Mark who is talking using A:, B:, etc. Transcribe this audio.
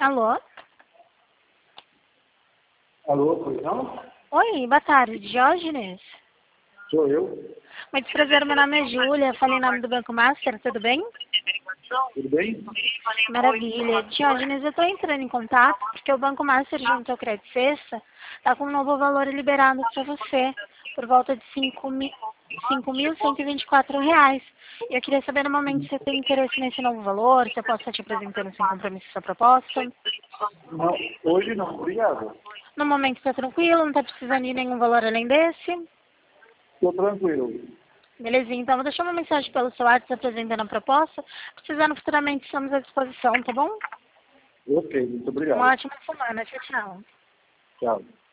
A: Alô?
B: Alô, pois não?
A: Oi, boa tarde, Diógenes.
B: Sou eu.
A: Muito prazer, meu nome é Júlia, falei em nome do Banco Master, tudo bem?
B: Tudo bem?
A: Maravilha. Diógenes, eu estou entrando em contato porque o Banco Master, junto ao Crédito Sexta, está com um novo valor liberado para você, por volta de R$ 5.124. E eu queria saber no momento se você tem interesse nesse novo valor, se eu posso estar te apresentando sem compromisso essa proposta.
B: Não, hoje não, obrigado.
A: No momento está tranquilo, não está precisando de nenhum valor além desse?
B: Estou tranquilo.
A: Belezinha, então vou deixar uma mensagem pelo seu WhatsApp apresentando a proposta. Precisando futuramente, estamos à disposição, tá bom?
B: Ok, muito obrigado.
A: Uma ótima semana. Tchau, tchau.
B: Tchau.